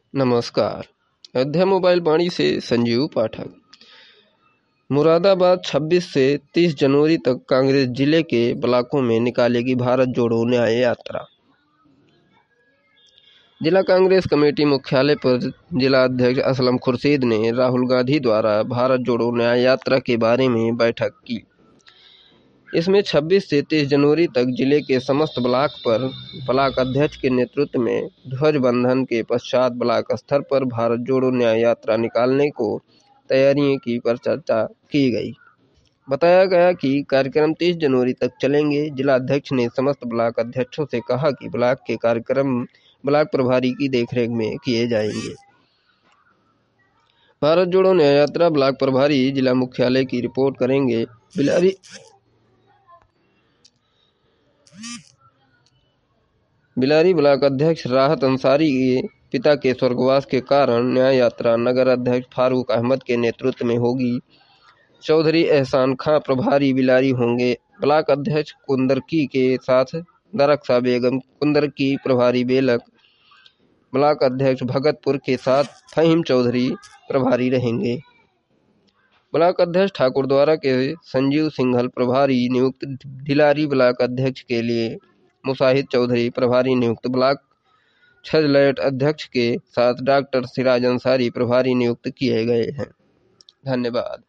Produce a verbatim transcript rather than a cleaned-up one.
नमस्कार। अयोध्या मोबाइल वाणी से संजीव पाठक। मुरादाबाद छब्बीस से तीस जनवरी तक कांग्रेस जिले के ब्लॉकों में निकालेगी भारत जोड़ो न्याय यात्रा। जिला कांग्रेस कमेटी मुख्यालय पर जिला अध्यक्ष असलम खुर्शीद ने राहुल गांधी द्वारा भारत जोड़ो न्याय यात्रा के बारे में बैठक की। इसमें छब्बीस से तीस जनवरी तक जिले के समस्त ब्लॉक पर ब्लॉक अध्यक्ष के नेतृत्व में ध्वजबंधन के पश्चात ब्लॉक स्तर पर भारत जोड़ो न्याय यात्रा निकालने को तैयारियों की पर चर्चा की गई। बताया गया कि कार्यक्रम तीस जनवरी तक चलेंगे। जिला अध्यक्ष ने समस्त ब्लॉक अध्यक्षों से कहा कि ब्लॉक के कार्यक्रम ब्लॉक प्रभारी की देखरेख में किए जाएंगे। भारत जोड़ो न्याय यात्रा ब्लॉक प्रभारी जिला मुख्यालय की रिपोर्ट करेंगे। बिलारी बिलारी ब्लॉक अध्यक्ष राहत अंसारी के पिता के स्वर्गवास के कारण न्याय यात्रा नगर अध्यक्ष फारूक अहमद के नेतृत्व में होगी। चौधरी एहसान खां प्रभारी बिलारी होंगे। ब्लॉक अध्यक्ष कुंदरकी के साथ दरख्सा बेगम कुंदरकी प्रभारी बेलक। ब्लॉक अध्यक्ष भगतपुर के साथ फहीम चौधरी प्रभारी रहेंगे। ब्लॉक अध्यक्ष ठाकुर द्वारा के संजीव सिंघल प्रभारी नियुक्त। ढिलारी ब्लॉक अध्यक्ष के लिए मुसाहिद चौधरी प्रभारी नियुक्त। ब्लॉक छजलैट अध्यक्ष के साथ डॉक्टर सिराज अंसारी प्रभारी नियुक्त किए गए हैं। धन्यवाद।